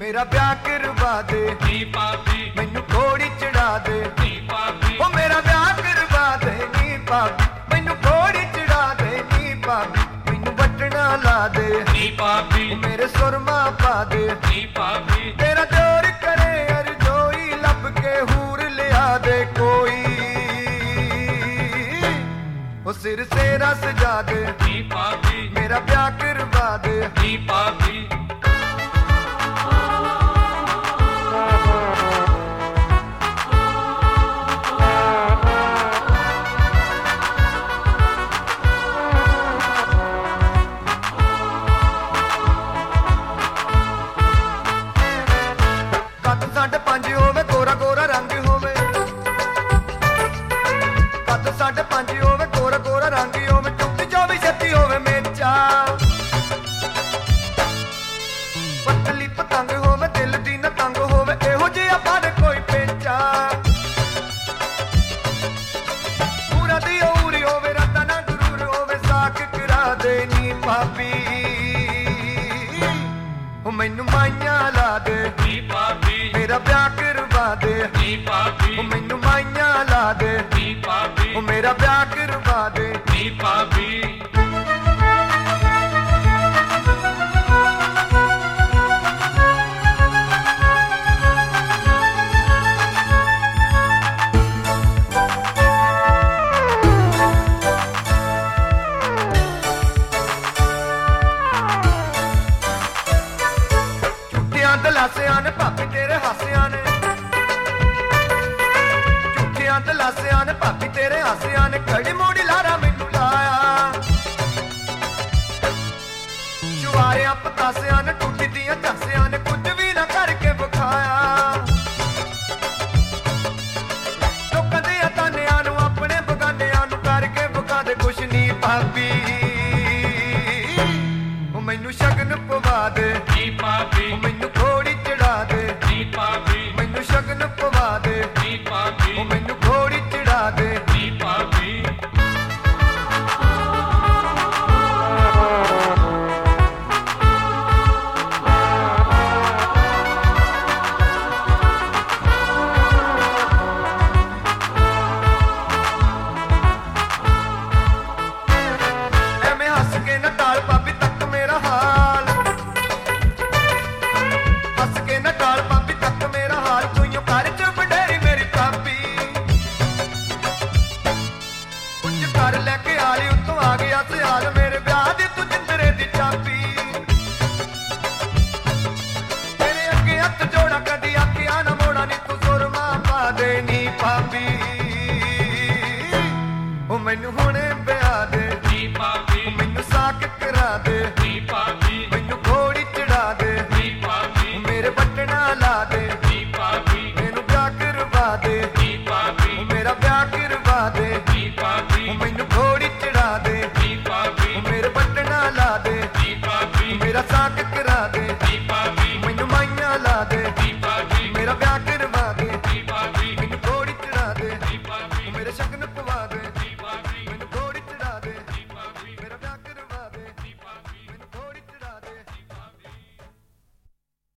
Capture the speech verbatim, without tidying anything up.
मेरा ब्याह करवा दे नी भाभी, मैनू घोड़ी चढ़ा दे नी भाभी, ओ मेरा ब्याह करवा दे नी भाभी मैनू घोड़ी चढ़ा दे नी भाभी मैनू बटना ला दे नी भाभी, ओ मेरे सुरमा पा दे नी भाभी, तेरा जोर करे अर्जोई लब के हूर लिया दे कोई ओ सिर सेरा सजा दे नी भाभी, मेरा ब्याह करवा दे नी भाभी। साढ़े पांच होवे गोरा गोरा रंग होवे कद साढ़े पांच होवे गोरा गोरा रंग होवे टुट चौबी छत्ती होवे मेचा पतली पतंग होवे दिल दी न तंग होवे एहो जिहा पर कोई पेचा पूरा दी उरी होवे रता ना गुरूर होवे साख करा दे नी भाभी ओ मैनू माइया ला दे नी भाभी, मेरा ब्याह करवा दे नी भाभी, ओ मैनू माइया ला दे नी भाभी, ओ मेरा ब्याह करवा दे नी भाभी। दलासिया ने भाभी तेरे हासिया ने झूठिया दलासिया ने भाभी तेरे हासिया ने घड़ी मोड़ी लारा मैनू लाया चुआरिया पतासिया ने टूटी दिया झांसिया ने कुछ भी ना करके विखाया लोकां दे तानिया नू अपने बगानिया नू करके विखा दे कुछ नी भाभी ओ मैनू शगन पवा दे नी भाभी, ओ मैनू